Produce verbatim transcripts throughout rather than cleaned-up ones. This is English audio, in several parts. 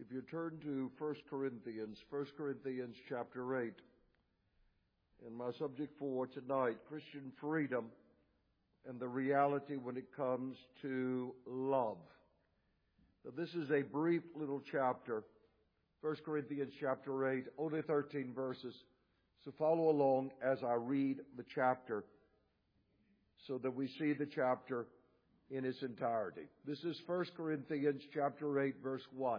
If you turn to First Corinthians, First Corinthians chapter eight, and my subject for tonight, Christian freedom and the reality when it comes to love. Now, this is a brief little chapter, First Corinthians chapter eight, only thirteen verses. So follow along as I read the chapter so that we see the chapter in its entirety. This is First Corinthians chapter eight, verse one.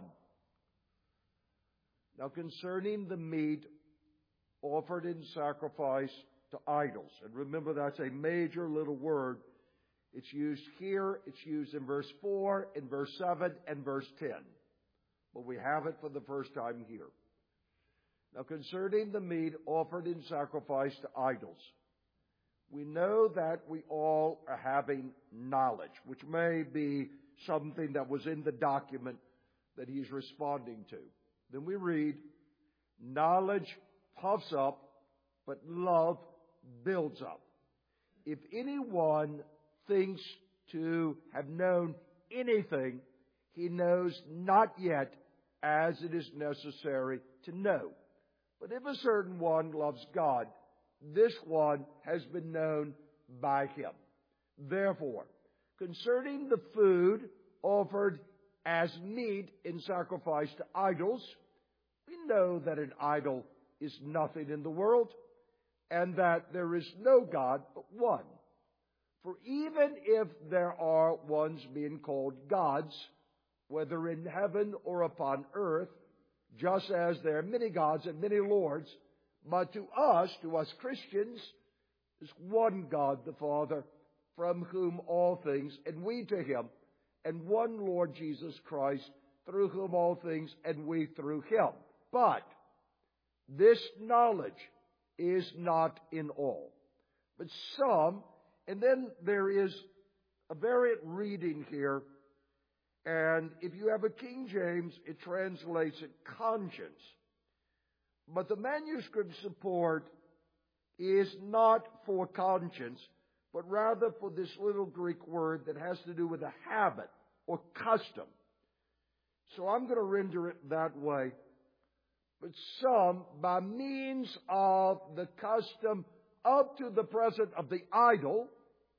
Now concerning the meat offered in sacrifice to idols. And remember, that's a major little word. It's used here, it's used in verse four, in verse seven, and verse ten. But we have it for the first time here. Now concerning the meat offered in sacrifice to idols. We know that we all are having knowledge, which may be something that was in the document that he's responding to. Then we read, knowledge puffs up, but love builds up. If anyone thinks to have known anything, he knows not yet as it is necessary to know. But if a certain one loves God, this one has been known by him. Therefore, concerning the food offered as meat in sacrifice to idols, we know that an idol is nothing in the world, and that there is no God but one. For even if there are ones being called gods, whether in heaven or upon earth, just as there are many gods and many lords, but to us, to us Christians, is one God the Father, from whom all things, and we to him, and one Lord Jesus Christ, through whom all things, and we through him. But this knowledge is not in all, but some, and then there is a variant reading here, and if you have a King James, it translates it conscience. But the manuscript support is not for conscience, but rather for this little Greek word that has to do with a habit or custom. So I'm going to render it that way. But some, by means of the custom up to the present of the idol,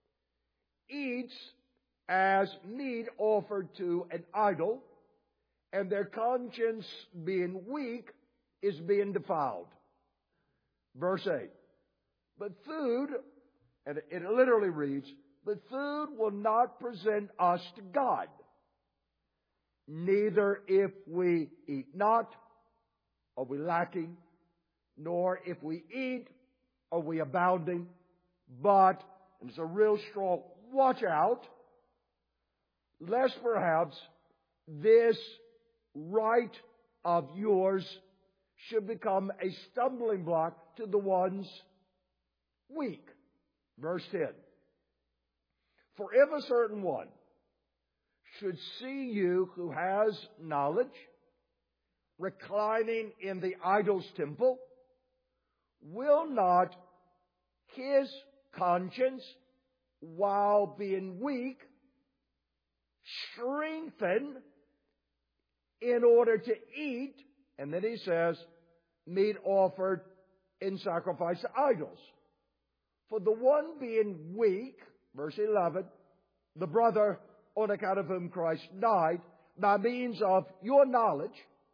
eats as meat offered to an idol, and their conscience being weak is being defiled. Verse eight. But food, and it literally reads, but food will not present us to God. Neither if we eat not, are we lacking, nor if we eat, are we abounding. But, and it's a real strong watch out, lest perhaps this right of yours should become a stumbling block to the ones weak. Verse ten. For if a certain one should see you who has knowledge, reclining in the idol's temple, will not his conscience, while being weak, strengthen in order to eat, and then he says, meat offered in sacrifice to idols? For the one being weak, verse eleven, the brother on account of whom Christ died, by means of your knowledge,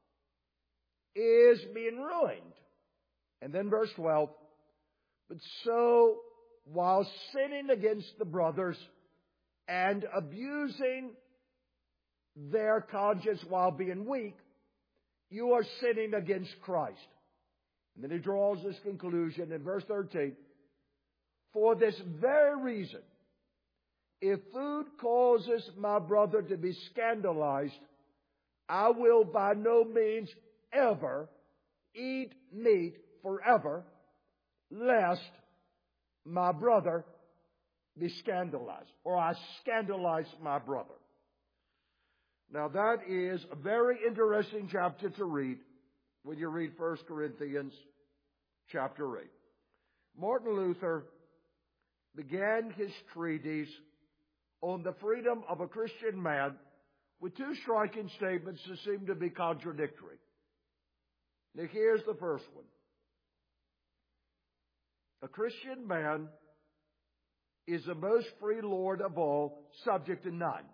is being ruined. And then verse twelve, but so while sinning against the brothers and abusing their conscience while being weak, you are sinning against Christ. And then he draws this conclusion in verse thirteen. For this very reason, if food causes my brother to be scandalized, I will by no means ever eat meat forever, lest my brother be scandalized, or I scandalize my brother. Now that is a very interesting chapter to read when you read First Corinthians chapter eight. Martin Luther began his treatise on the freedom of a Christian man with two striking statements that seem to be contradictory. Now here's the first one. A Christian man is the most free Lord of all, subject to none.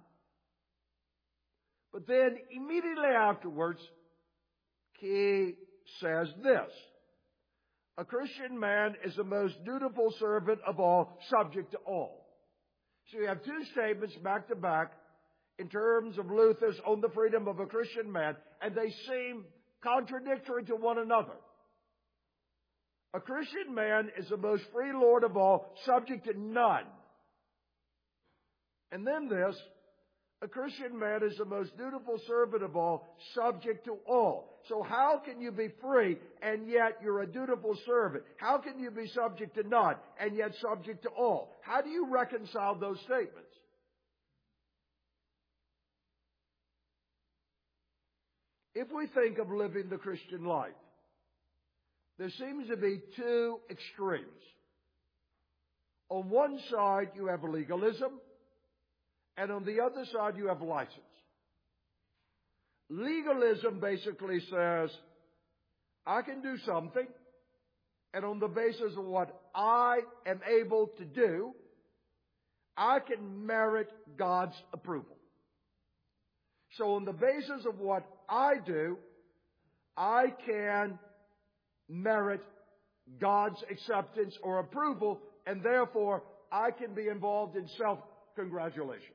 But then immediately afterwards, he says this. A Christian man is the most dutiful servant of all, subject to all. So you have two statements back to back in terms of Luther's on the freedom of a Christian man, and they seem contradictory to one another. A Christian man is the most free Lord of all, subject to none. And then this, a Christian man is the most dutiful servant of all, subject to all. So how can you be free and yet you're a dutiful servant? How can you be subject to none and yet subject to all? How do you reconcile those statements? If we think of living the Christian life, there seems to be two extremes. On one side, you have legalism, and on the other side, you have license. Legalism basically says, I can do something, and on the basis of what I am able to do, I can merit God's approval. So on the basis of what I do, I can merit God's acceptance or approval, and therefore I can be involved in self-congratulation.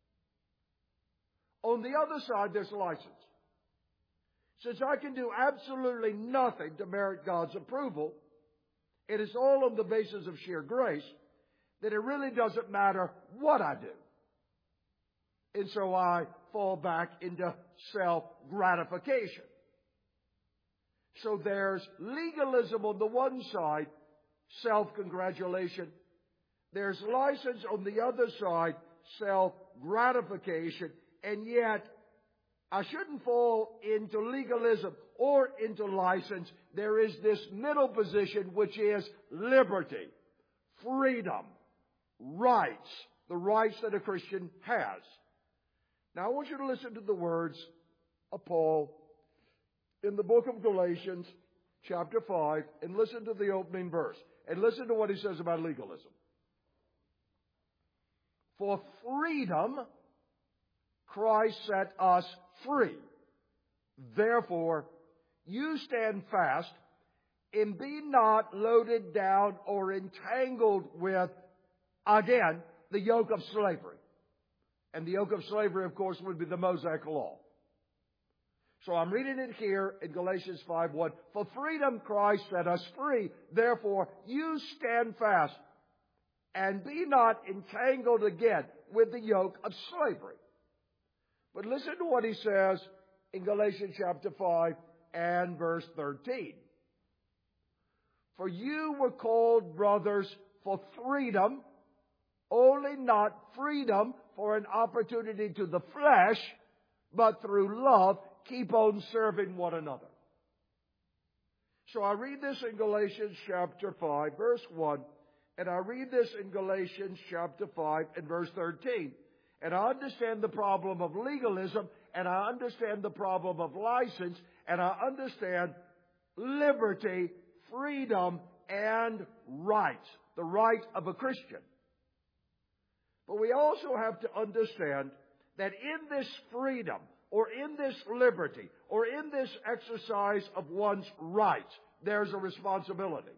On the other side, there's license. Since I can do absolutely nothing to merit God's approval, it is all on the basis of sheer grace, that it really doesn't matter what I do. And so I fall back into self-gratification. So there's legalism on the one side, self-congratulation. There's license on the other side, self-gratification. And yet, I shouldn't fall into legalism or into license. There is this middle position, which is liberty, freedom, rights, the rights that a Christian has. Now, I want you to listen to the words of Paul in the book of Galatians, chapter five, and listen to the opening verse. And listen to what he says about legalism. For freedom, Christ set us free. Therefore, you stand fast and be not loaded down or entangled with, again, the yoke of slavery. And the yoke of slavery, of course, would be the Mosaic law. So I'm reading it here in Galatians five one. For freedom Christ set us free. Therefore, you stand fast and be not entangled again with the yoke of slavery. But listen to what he says in Galatians chapter five and verse thirteen. For you were called, brothers, for freedom, only not freedom for an opportunity to the flesh, but through love, keep on serving one another. So I read this in Galatians chapter five, verse one, and I read this in Galatians chapter five and verse thirteen. And I understand the problem of legalism, and I understand the problem of license, and I understand liberty, freedom, and rights, the right of a Christian. But we also have to understand that in this freedom, or in this liberty, or in this exercise of one's rights, there's a responsibility.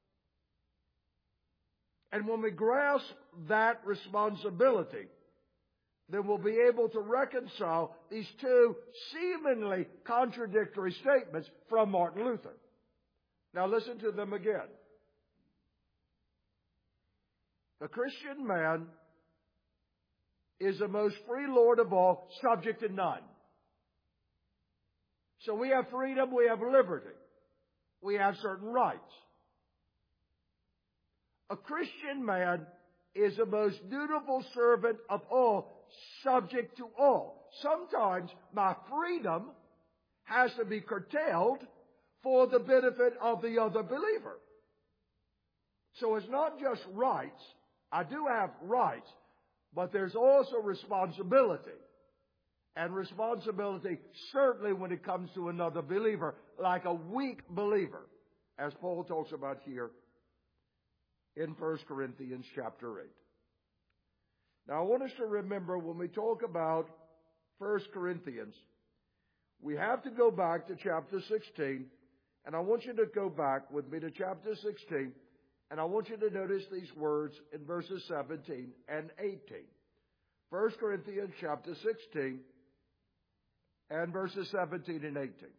And when we grasp that responsibility, then we'll be able to reconcile these two seemingly contradictory statements from Martin Luther. Now listen to them again. The Christian man is the most free Lord of all, subject to none. So we have freedom, we have liberty. We have certain rights. A Christian man is the most dutiful servant of all, subject to all. Sometimes my freedom has to be curtailed for the benefit of the other believer. So it's not just rights. I do have rights, but there's also responsibility. and responsibility, certainly when it comes to another believer, like a weak believer, as Paul talks about here in First Corinthians chapter eight. Now, I want us to remember when we talk about First Corinthians, we have to go back to chapter sixteen, and I want you to go back with me to chapter sixteen, and I want you to notice these words in verses seventeen and eighteen. First Corinthians chapter sixteen and verses seventeen and eighteen.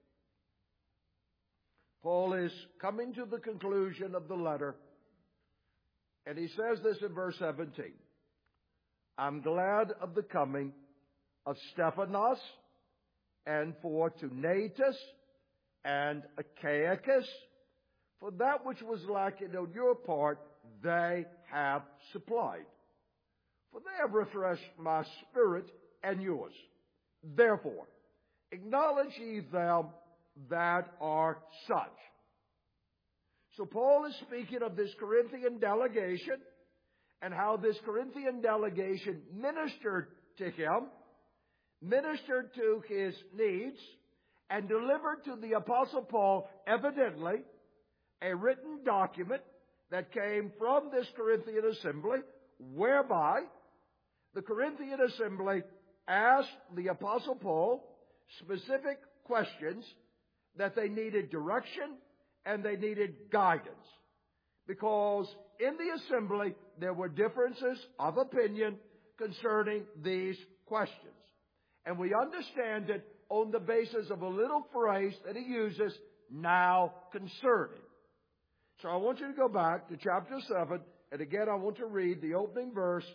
Paul is coming to the conclusion of the letter, and he says this in verse seventeen. I'm glad of the coming of Stephanas and Fortunatus and Achaicus, for that which was lacking on your part, they have supplied. For they have refreshed my spirit and yours. Therefore, acknowledge ye them that are such. So Paul is speaking of this Corinthian delegation and how this Corinthian delegation ministered to him, ministered to his needs, and delivered to the Apostle Paul, evidently, a written document that came from this Corinthian assembly, whereby the Corinthian assembly asked the Apostle Paul specific questions that they needed direction and they needed guidance. Because in the assembly, there were differences of opinion concerning these questions. And we understand it on the basis of a little phrase that he uses, now concerning. So I want you to go back to chapter seven, and again I want to read the opening verse.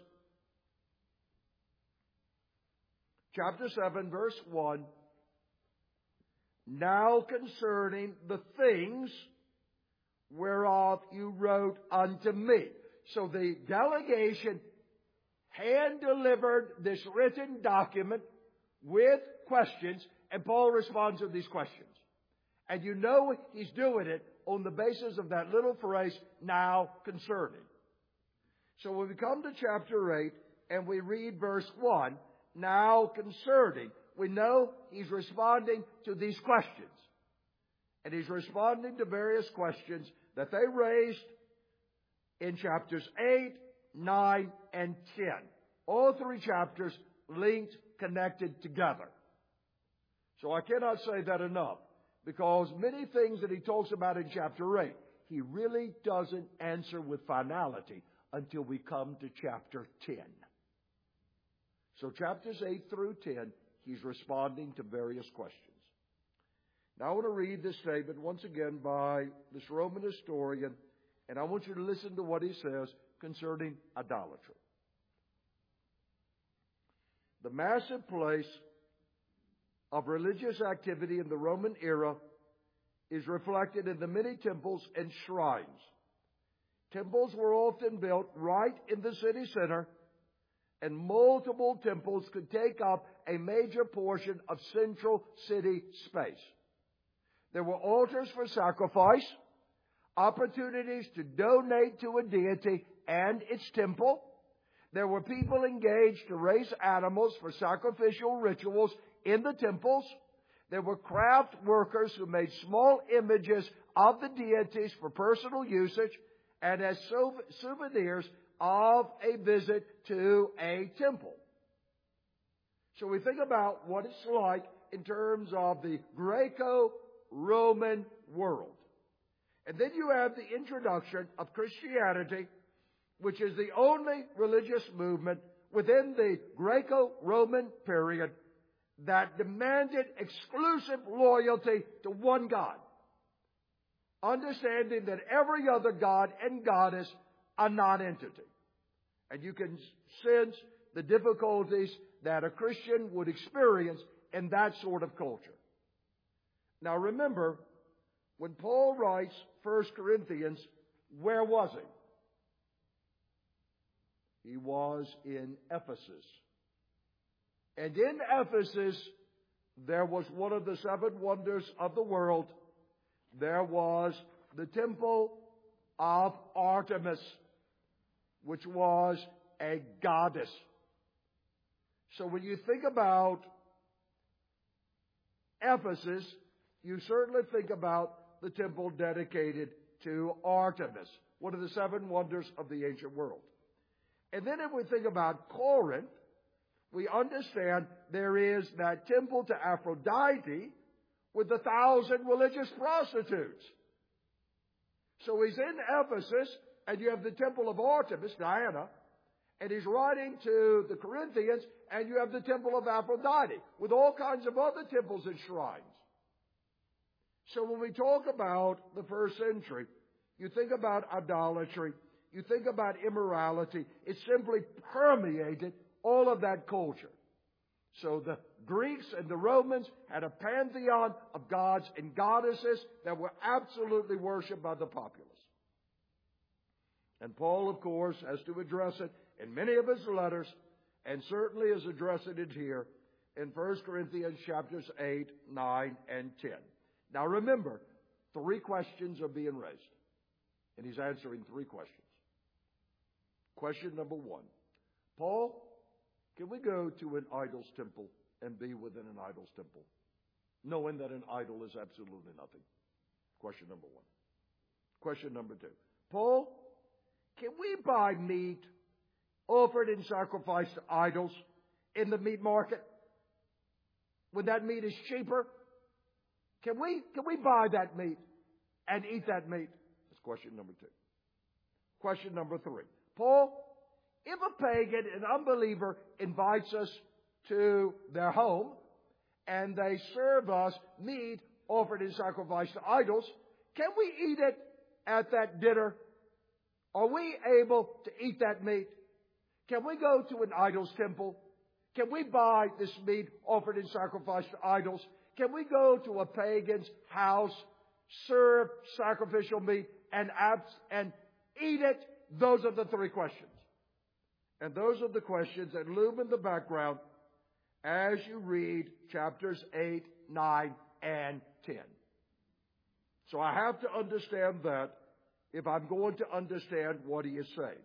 Chapter seven, verse one. Now concerning the things whereof you wrote unto me. So the delegation hand-delivered this written document with questions, and Paul responds to these questions. And you know he's doing it on the basis of that little phrase, now concerning. So when we come to chapter eight and we read verse one, now concerning, we know he's responding to these questions. And he's responding to various questions that they raised in chapters eight, nine, and ten. All three chapters linked, connected together. So I cannot say that enough, because many things that he talks about in chapter eight, he really doesn't answer with finality until we come to chapter ten. So chapters eight through ten, he's responding to various questions. Now I want to read this statement once again by this Roman historian, and I want you to listen to what he says concerning idolatry. The massive place of religious activity in the Roman era is reflected in the many temples and shrines. Temples were often built right in the city center, and multiple temples could take up a major portion of central city space. There were altars for sacrifice, opportunities to donate to a deity and its temple. There were people engaged to raise animals for sacrificial rituals in the temples. There were craft workers who made small images of the deities for personal usage and as souvenirs of a visit to a temple. So we think about what it's like in terms of the Greco-Roman world. And then you have the introduction of Christianity, which is the only religious movement within the Greco-Roman period that demanded exclusive loyalty to one God, understanding that every other god and goddess are non-entity. And you can sense the difficulties that a Christian would experience in that sort of culture. Now remember, when Paul writes First Corinthians, where was he? He was in Ephesus. And in Ephesus, there was one of the seven wonders of the world. There was the temple of Artemis, which was a goddess. So when you think about Ephesus, you certainly think about the temple dedicated to Artemis, one of the seven wonders of the ancient world. And then if we think about Corinth, we understand there is that temple to Aphrodite with a thousand religious prostitutes. So he's in Ephesus, and you have the temple of Artemis, Diana, and he's writing to the Corinthians, and you have the temple of Aphrodite with all kinds of other temples and shrines. So when we talk about the first century, you think about idolatry, you think about immorality, it simply permeated all of that culture. So the Greeks and the Romans had a pantheon of gods and goddesses that were absolutely worshipped by the populace. And Paul, of course, has to address it in many of his letters, and certainly is addressing it here in First Corinthians chapters eight, nine, and ten. Now remember, three questions are being raised, and he's answering three questions. Question number one, Paul, can we go to an idol's temple and be within an idol's temple, knowing that an idol is absolutely nothing? Question number one. Question number two, Paul, can we buy meat offered in sacrifice to idols in the meat market when that meat is cheaper? Can we, can we buy that meat and eat that meat? That's question number two. Question number three. Paul, if a pagan, an unbeliever, invites us to their home and they serve us meat offered in sacrifice to idols, can we eat it at that dinner? Are we able to eat that meat? Can we go to an idol's temple? Can we buy this meat offered in sacrifice to idols? Can we go to a pagan's house, serve sacrificial meat, and, abs- and eat it? Those are the three questions. And those are the questions that loom in the background as you read chapters eight, nine, and ten. So I have to understand that if I'm going to understand what he is saying.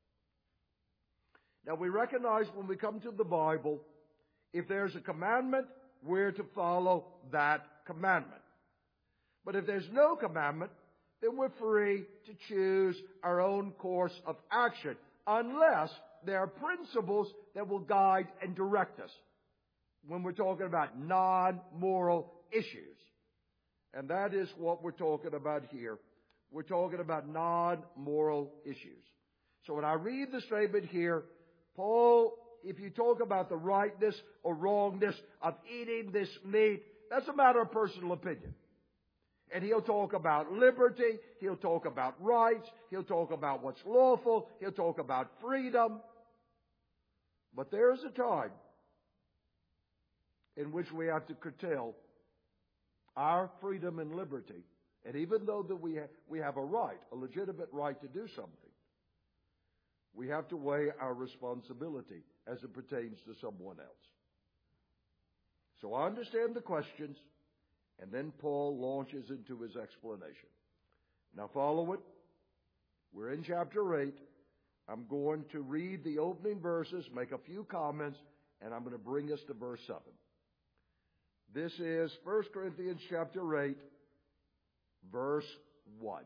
Now we recognize when we come to the Bible, if there's a commandment, we're to follow that commandment. But if there's no commandment, then we're free to choose our own course of action, unless there are principles that will guide and direct us when we're talking about non-moral issues. And that is what we're talking about here. We're talking about non-moral issues. So when I read the statement here, Paul, if you talk about the rightness or wrongness of eating this meat, that's a matter of personal opinion. And he'll talk about liberty, he'll talk about rights, he'll talk about what's lawful, he'll talk about freedom. But there is a time in which we have to curtail our freedom and liberty. And even though that we have, we have a right, a legitimate right to do something, we have to weigh our responsibility as it pertains to someone else. So I understand the questions, and then Paul launches into his explanation. Now follow it. We're in chapter eight. I'm going to read the opening verses, make a few comments, and I'm going to bring us to verse seven. This is First Corinthians chapter eight, verse one.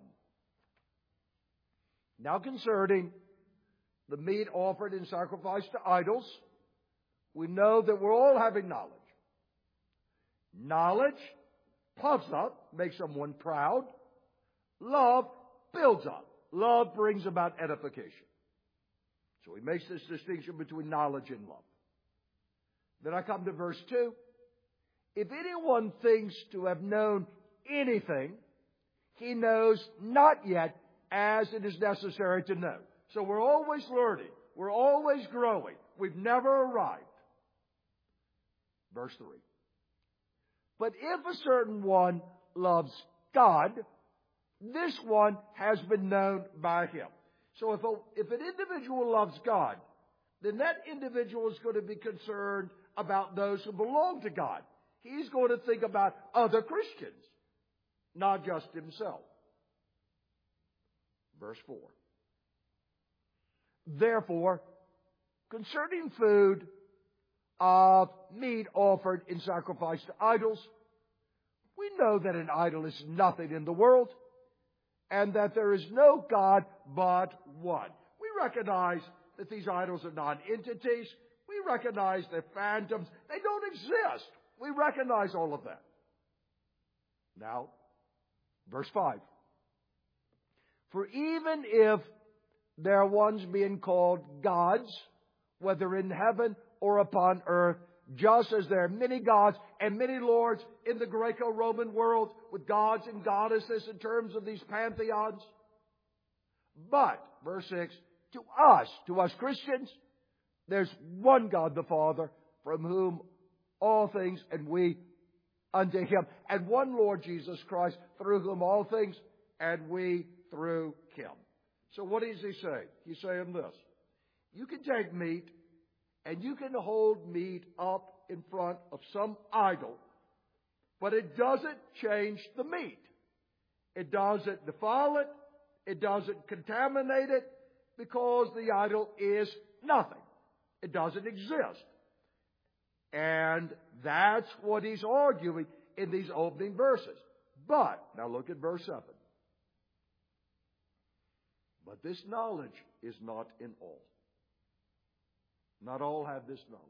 Now concerning the meat offered in sacrifice to idols, we know that we're all having knowledge. Knowledge puffs up, makes someone proud. Love builds up. Love brings about edification. So he makes this distinction between knowledge and love. Then I come to verse two. If anyone thinks to have known anything, he knows not yet as it is necessary to know. So we're always learning. We're always growing. We've never arrived. Verse three. But if a certain one loves God, this one has been known by him. So if, a, if an individual loves God, then that individual is going to be concerned about those who belong to God. He's going to think about other Christians, not just himself. Verse four. Therefore, concerning food of meat offered in sacrifice to idols, We know that an idol is nothing in the world, and that there is no God but one. We recognize that these idols are non-entities. We recognize they're phantoms. They don't exist. We recognize all of that. Now, verse five. For even if there are ones being called gods, whether in heaven or upon earth, just as there are many gods and many lords in the Greco-Roman world, with gods and goddesses in terms of these pantheons. But, verse six, to us, to us Christians, there's one God the Father, from whom all things, and we unto Him, and one Lord Jesus Christ, through whom all things, and we through Him. So what does He say? He's saying this. You can take meat, and you can hold meat up in front of some idol, but it doesn't change the meat. It doesn't defile it. It doesn't contaminate it, because the idol is nothing. It doesn't exist. And that's what he's arguing in these opening verses. But, now look at verse seven. But this knowledge is not in all. Not all have this knowledge.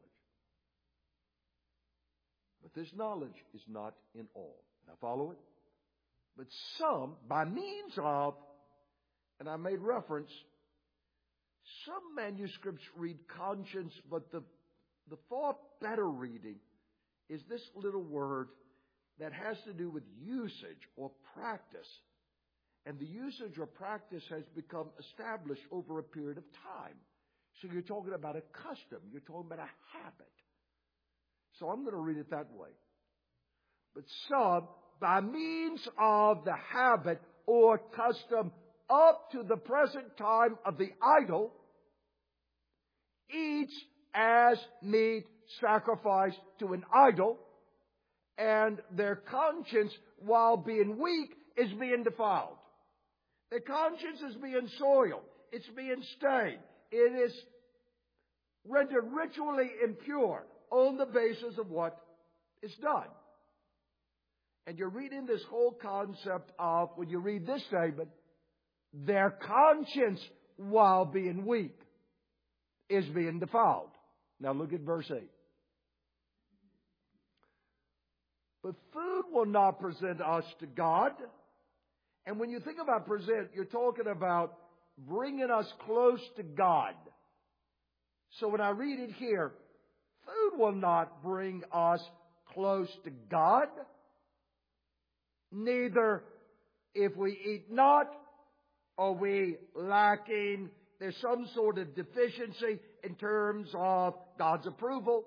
But this knowledge is not in all. Now follow it. But some, by means of, and I made reference, some manuscripts read conscience, but the, the far better reading is this little word that has to do with usage or practice. And the usage or practice has become established over a period of time. So you're talking about a custom. You're talking about a habit. So I'm going to read it that way. But some, by means of the habit or custom up to the present time of the idol, eats as meat sacrificed to an idol, and their conscience, while being weak, is being defiled. Their conscience is being soiled. It's being stained. It is rendered ritually impure on the basis of what is done. And you're reading this whole concept of, when you read this statement, their conscience, while being weak, is being defiled. Now look at verse eight. But food will not present us to God. And when you think about present, you're talking about bringing us close to God. So when I read it here, food will not bring us close to God. Neither if we eat not, are we lacking, there's some sort of deficiency in terms of God's approval.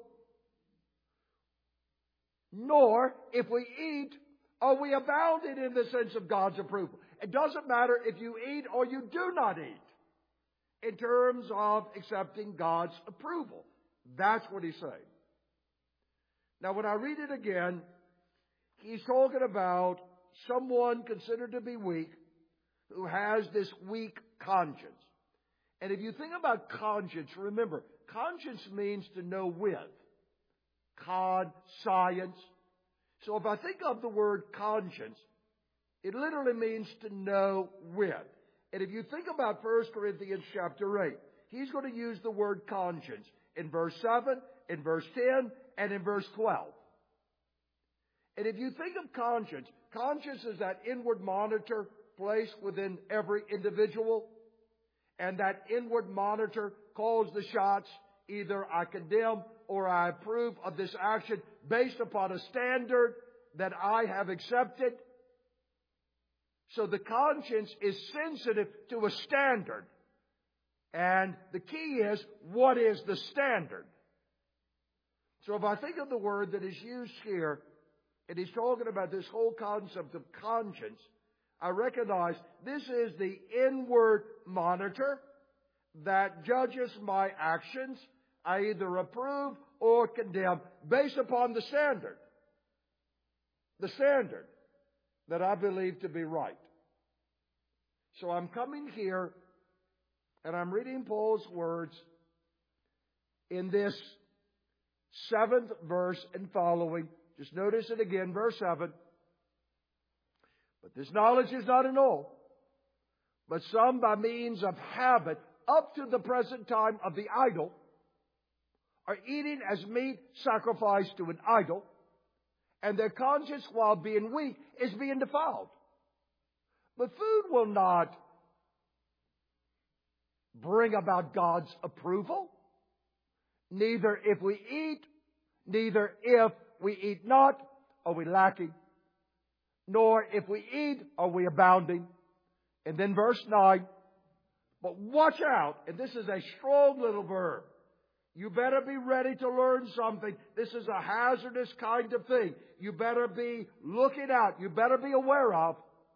Nor, if we eat, are we abounding in the sense of God's approval. It doesn't matter if you eat or you do not eat in terms of accepting God's approval. That's what he's saying. Now, when I read it again, he's talking about someone considered to be weak who has this weak conscience. And if you think about conscience, remember, conscience means to know with. Con, science. So if I think of the word conscience, it literally means to know with. And if you think about First Corinthians chapter eight, he's going to use the word conscience in verse seven, in verse ten, and in verse twelve. And if you think of conscience, conscience is that inward monitor placed within every individual. And that inward monitor calls the shots. Either I condemn or I approve of this action based upon a standard that I have accepted. So the conscience is sensitive to a standard. And the key is, what is the standard? So if I think of the word that is used here, and he's talking about this whole concept of conscience, I recognize this is the inward monitor that judges my actions. I either approve or condemn based upon the standard. The standard that I believe to be right. So I'm coming here and I'm reading Paul's words in this seventh verse and following. Just notice it again, verse seven. But this knowledge is not in all. But some, by means of habit, up to the present time of the idol, are eating as meat sacrificed to an idol, and their conscience, while being weak, is being defiled. But food will not bring about God's approval. Neither if we eat, neither if we eat not, are we lacking, nor if we eat, are we abounding. And then verse nine, but watch out, and this is a strong little verb. You better be ready to learn something. This is a hazardous kind of thing. You better be looking out. You better be aware of.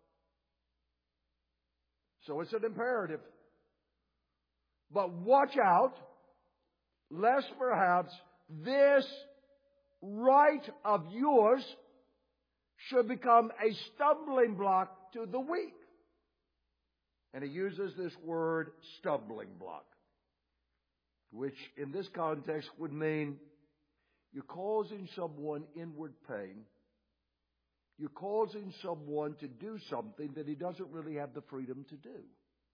So it's an imperative. But watch out, lest perhaps this right of yours should become a stumbling block to the weak. And he uses this word, stumbling block, which in this context would mean you're causing someone inward pain. You're causing someone to do something that he doesn't really have the freedom to do.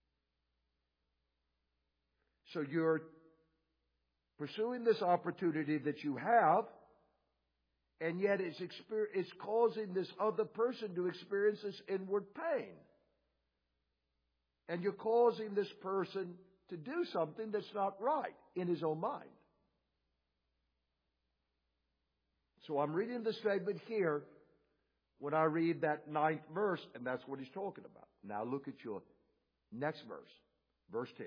So you're pursuing this opportunity that you have, and yet it's, exper- it's causing this other person to experience this inward pain. And you're causing this person to do something that's not right in his own mind. So I'm reading the statement here when I read that ninth verse, and that's what he's talking about. Now look at your next verse, verse ten.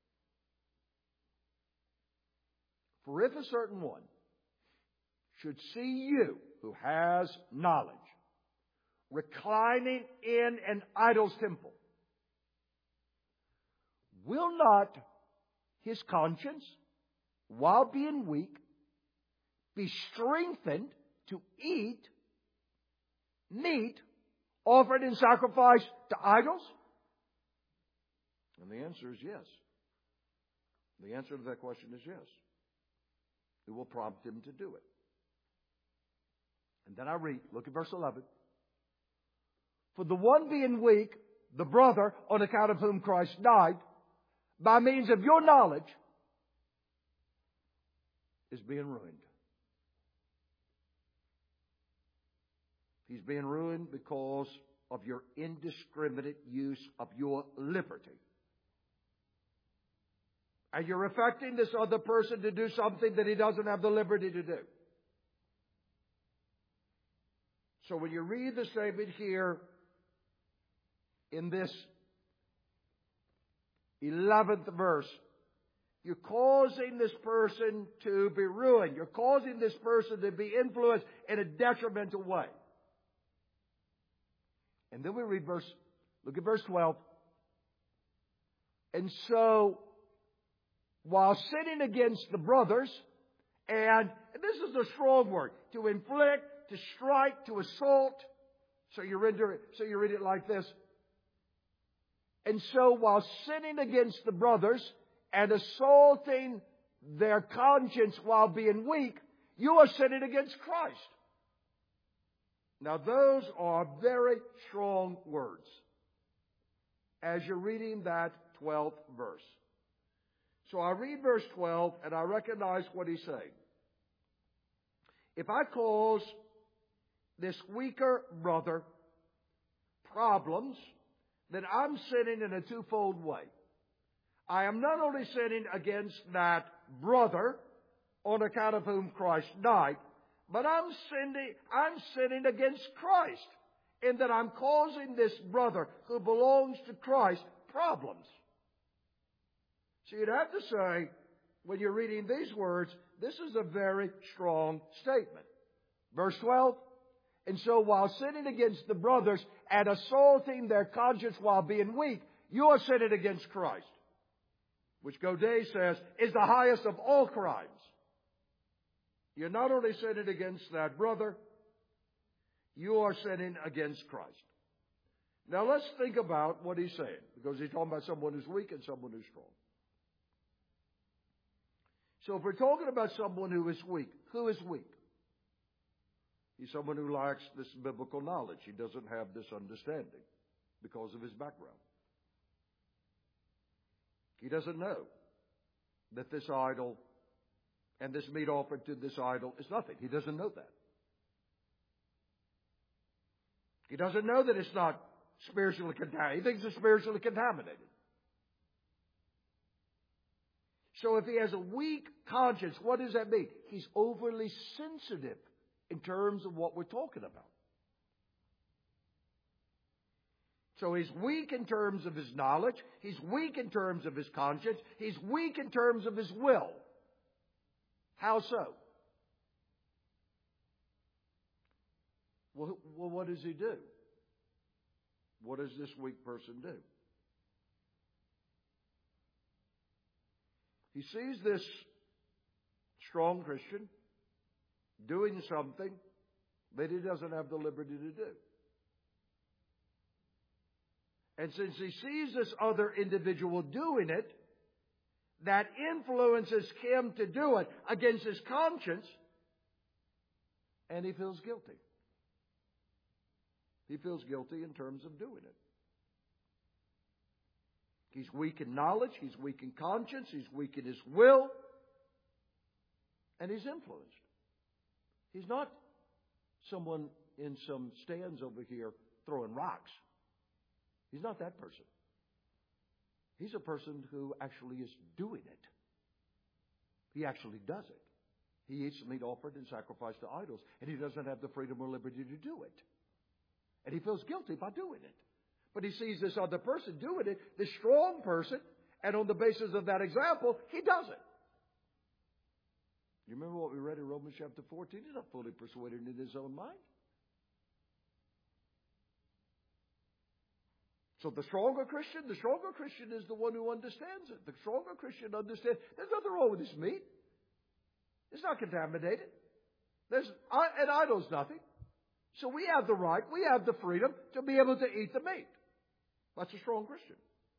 For if a certain one should see you, who has knowledge, reclining in an idol's temple, will not his conscience, while being weak, be strengthened to eat meat offered in sacrifice to idols? And the answer is yes. The answer to that question is yes. It will prompt him to do it. And then I read, look at verse eleven. For the one being weak, the brother, on account of whom Christ died, by means of your knowledge, is being ruined. He's being ruined because of your indiscriminate use of your liberty. And you're affecting this other person to do something that he doesn't have the liberty to do. So when you read the statement here in this eleventh verse, you're causing this person to be ruined. You're causing this person to be influenced in a detrimental way. And then we read verse, look at verse twelve. And so, while sinning against the brothers, and, and this is a strong word, to inflict, to strike, to assault. So you read it, so you read it like this. And so, while sinning against the brothers and assaulting their conscience while being weak, you are sinning against Christ. Now, those are very strong words as you're reading that twelfth verse. So I read verse twelve and I recognize what he's saying. If I cause this weaker brother problems, then I'm sinning in a twofold way. I am not only sinning against that brother on account of whom Christ died, but I'm sinning, I'm sinning against Christ in that I'm causing this brother who belongs to Christ problems. So you'd have to say, when you're reading these words, this is a very strong statement. Verse twelve, and so while sinning against the brothers and assaulting their conscience while being weak, you are sinning against Christ, which Godet says is the highest of all crimes. You're not only sinning against that brother, you are sinning against Christ. Now let's think about what he's saying, because he's talking about someone who's weak and someone who's strong. So if we're talking about someone who is weak, who is weak? He's someone who lacks this biblical knowledge. He doesn't have this understanding because of his background. He doesn't know that this idol and this meat offered to this idol is nothing. He doesn't know that. He doesn't know that it's not spiritually contaminated. He thinks it's spiritually contaminated. So if he has a weak conscience, what does that mean? He's overly sensitive in terms of what we're talking about. So he's weak in terms of his knowledge. He's weak in terms of his conscience. He's weak in terms of his will. How so? Well, well, what does he do? What does this weak person do? He sees this strong Christian doing something that he doesn't have the liberty to do. And since he sees this other individual doing it, that influences him to do it against his conscience, and he feels guilty. He feels guilty in terms of doing it. He's weak in knowledge, he's weak in conscience, he's weak in his will, and he's influenced. He's not someone in some stands over here throwing rocks. He's not that person. He's a person who actually is doing it. He actually does it. He eats meat offered and sacrificed to idols, and he doesn't have the freedom or liberty to do it. And he feels guilty by doing it. But he sees this other person doing it, this strong person, and on the basis of that example, he does it. You remember what we read in Romans chapter fourteen? He's not fully persuaded in his own mind. So the stronger Christian, the stronger Christian is the one who understands it. The stronger Christian understands there's nothing wrong with this meat. It's not contaminated. There's an idol's nothing. So we have the right, we have the freedom to be able to eat the meat. That's a strong Christian.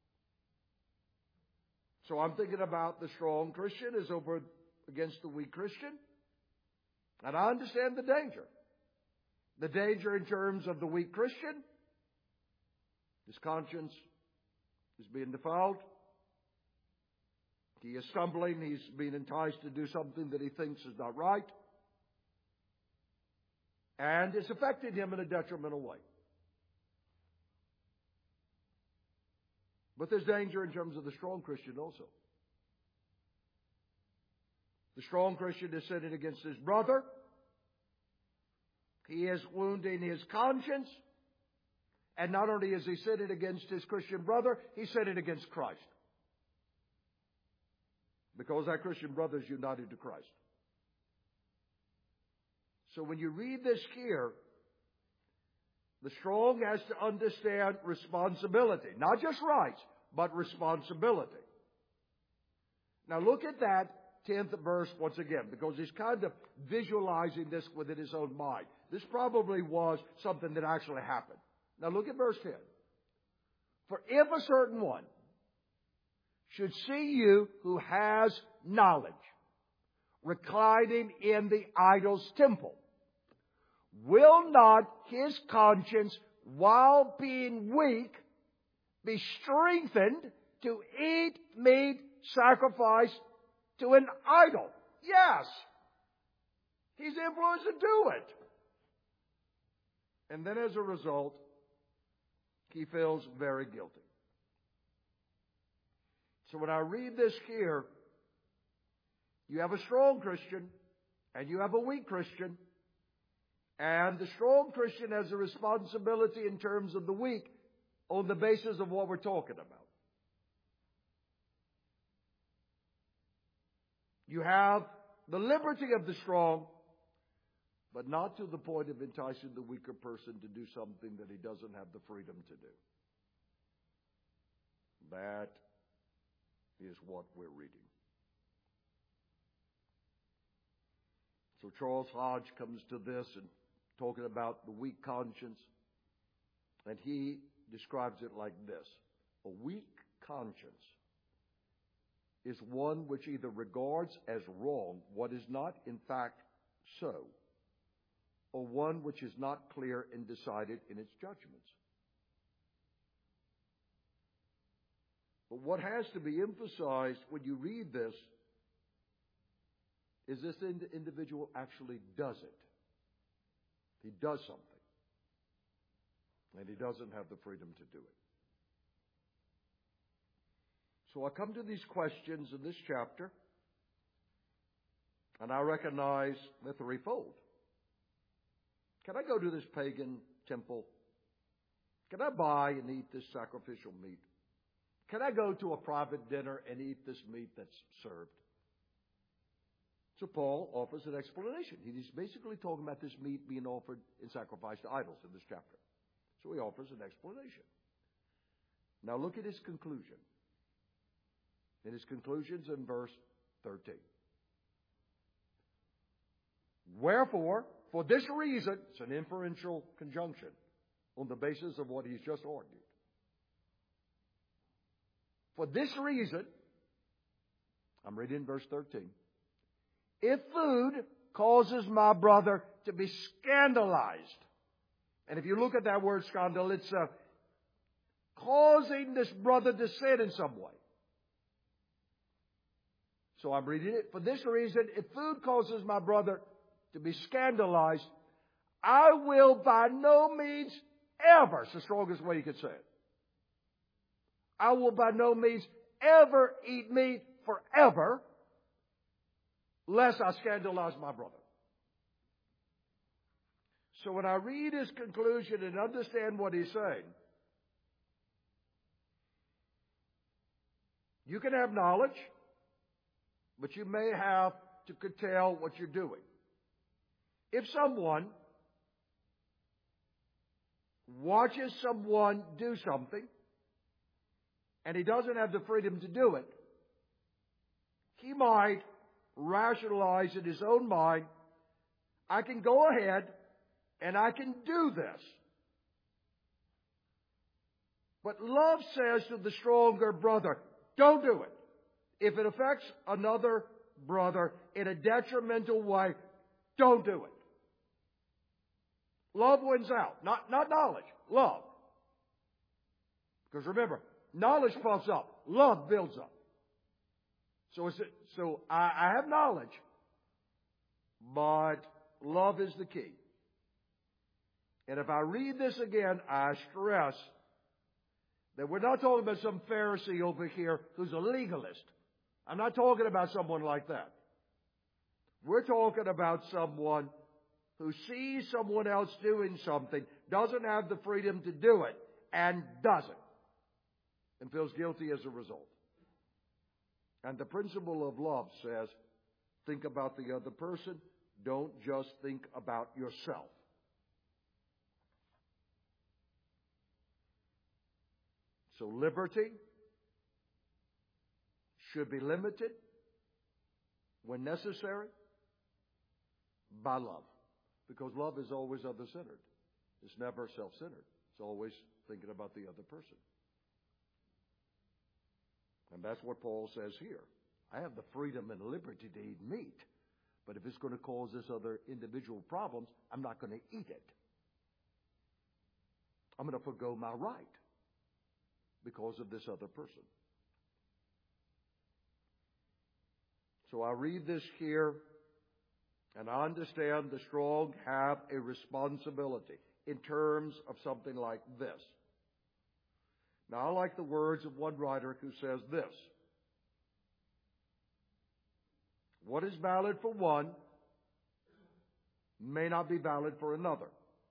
So I'm thinking about the strong Christian is over against the weak Christian. And I understand the danger. The danger in terms of the weak Christian. His conscience is being defiled. He is stumbling. He's being enticed to do something that he thinks is not right. And it's affecting him in a detrimental way. But there's danger in terms of the strong Christian also. The strong Christian is sinning against his brother. He is wounding his conscience. And not only is he sinning against his Christian brother, he's sinning against Christ. Because that Christian brother is united to Christ. So when you read this here, the strong has to understand responsibility. Not just rights, but responsibility. Now look at that tenth verse once again, because he's kind of visualizing this within his own mind. This probably was something that actually happened. Now look at verse ten. For if a certain one should see you who has knowledge, reclining in the idol's temple, will not his conscience, while being weak, be strengthened to eat meat sacrificed to an idol? Yes. He's influenced to do it. And then as a result, he feels very guilty. So when I read this here, you have a strong Christian and you have a weak Christian. And the strong Christian has a responsibility in terms of the weak on the basis of what we're talking about. You have the liberty of the strong, but not to the point of enticing the weaker person to do something that he doesn't have the freedom to do. That is what we're reading. So Charles Hodge comes to this and talking about the weak conscience, and he describes it like this. A weak conscience is one which either regards as wrong what is not in fact so, or one which is not clear and decided in its judgments. But what has to be emphasized when you read this is this ind- individual actually does it. He does something. And he doesn't have the freedom to do it. So I come to these questions in this chapter, and I recognize the threefold. Can I go to this pagan temple? Can I buy and eat this sacrificial meat? Can I go to a private dinner and eat this meat that's served? So Paul offers an explanation. He's basically talking about this meat being offered in sacrifice to idols in this chapter. So he offers an explanation. Now look at his conclusion. And his conclusion's in verse thirteen. Wherefore, for this reason, it's an inferential conjunction on the basis of what he's just argued. For this reason, I'm reading verse thirteen. If food causes my brother to be scandalized, and if you look at that word scandal, it's uh, causing this brother to sin in some way. So I'm reading it. For this reason, if food causes my brother to be scandalized, I will by no means ever, it's the strongest way you could say it, I will by no means ever eat meat forever, lest I scandalize my brother. So when I read his conclusion and understand what he's saying, you can have knowledge, but you may have to curtail what you're doing. If someone watches someone do something, and he doesn't have the freedom to do it, he might rationalize in his own mind, I can go ahead and I can do this. But love says to the stronger brother, don't do it. If it affects another brother in a detrimental way, don't do it. Love wins out. Not, not knowledge. Love. Because remember, knowledge puffs up. Love builds up. So, it's, so I, I have knowledge, but love is the key. And if I read this again, I stress that we're not talking about some Pharisee over here who's a legalist. I'm not talking about someone like that. We're talking about someone who sees someone else doing something, doesn't have the freedom to do it, and does it, and feels guilty as a result. And the principle of love says, think about the other person, don't just think about yourself. So liberty should be limited when necessary by love. Because love is always other-centered. It's never self-centered. It's always thinking about the other person. And that's what Paul says here. I have the freedom and liberty to eat meat. But if it's going to cause this other individual problems, I'm not going to eat it. I'm going to forgo my right because of this other person. So I read this here, and I understand the strong have a responsibility in terms of something like this. Now, I like the words of one writer who says this: what is valid for one may not be valid for another.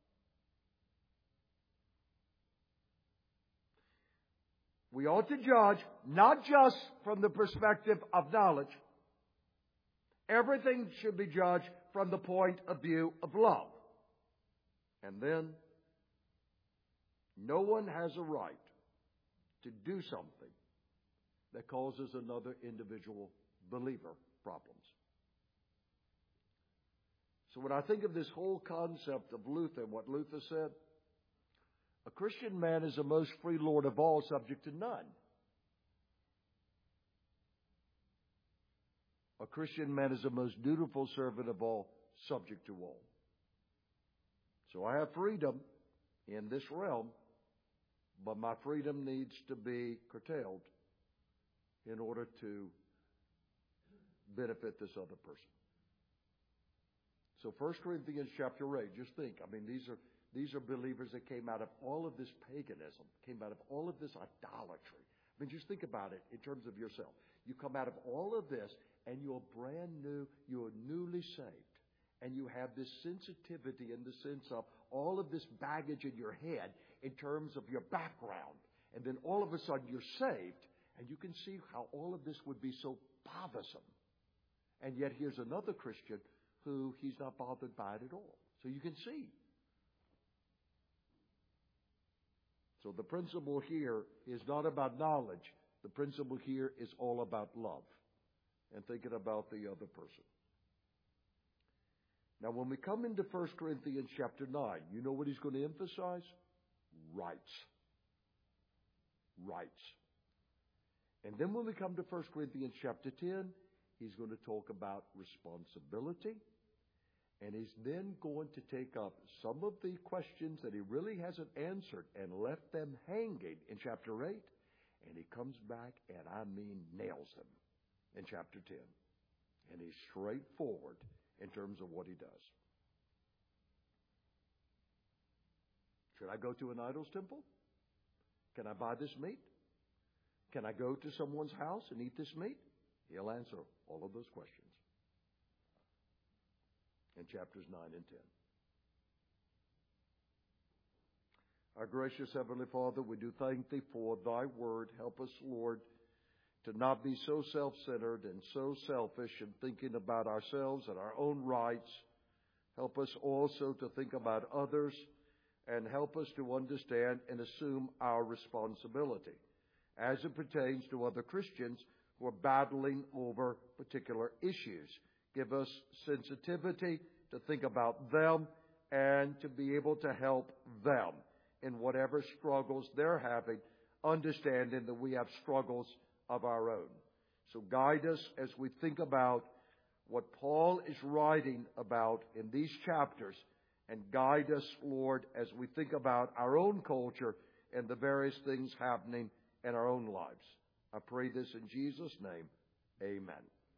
We ought to judge not just from the perspective of knowledge. Everything should be judged from the point of view of love. And then, no one has a right to do something that causes another individual believer problems. So when I think of this whole concept of Luther, what Luther said, a Christian man is the most free lord of all, subject to none. A Christian man is the most dutiful servant of all, subject to all. So I have freedom in this realm, but my freedom needs to be curtailed in order to benefit this other person. So First Corinthians chapter eight, just think, I mean, these are these are believers that came out of all of this paganism, came out of all of this idolatry. I mean, just think about it in terms of yourself. You come out of all of this, and you're brand new, you're newly saved, and you have this sensitivity in the sense of all of this baggage in your head in terms of your background. And then all of a sudden you're saved, and you can see how all of this would be so bothersome. And yet here's another Christian who he's not bothered by it at all. So you can see. So the principle here is not about knowledge. The principle here is all about love and thinking about the other person. Now, when we come into First Corinthians chapter nine, you know what he's going to emphasize? Rights. Rights. And then when we come to First Corinthians chapter ten, he's going to talk about responsibility. And he's then going to take up some of the questions that he really hasn't answered and left them hanging in chapter eight. And he comes back and, I mean, nails them in chapter ten. And he's straightforward in terms of what he does. Should I go to an idol's temple? Can I buy this meat? Can I go to someone's house and eat this meat? He'll answer all of those questions in chapters nine and ten. Our gracious Heavenly Father, we do thank Thee for Thy word. Help us, Lord, to not be so self-centered and so selfish in thinking about ourselves and our own rights. Help us also to think about others, and help us to understand and assume our responsibility as it pertains to other Christians who are battling over particular issues. Give us sensitivity to think about them and to be able to help them in whatever struggles they're having, understanding that we have struggles of our own. So guide us as we think about what Paul is writing about in these chapters, and guide us, Lord, as we think about our own culture and the various things happening in our own lives. I pray this in Jesus' name. Amen.